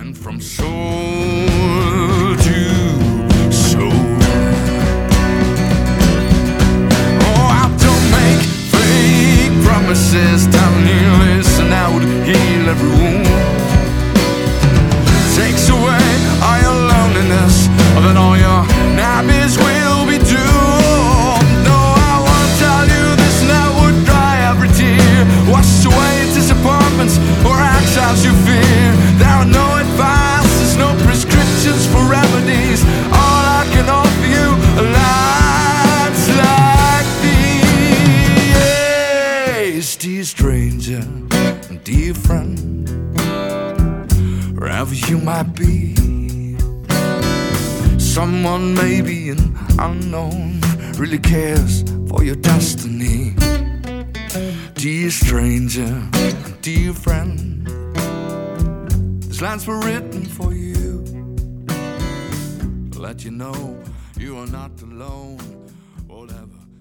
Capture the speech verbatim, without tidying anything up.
and from soul to soul. Oh, I don't make fake promises, telling you listen, I would heal every wound. Takes away all your loneliness, then all your nightmares will be doomed. No, I won't tell you this, and I would dry every tear, wash away disappointments or exiles you fear. There are no advice, there's no prescriptions for remedies. All I can offer you are lights like these. Dear stranger, dear friend, wherever you might be, someone maybe an unknown really cares for your destiny. Dear stranger, dear friend, these lines were written for you, to let you know you are not alone, whatever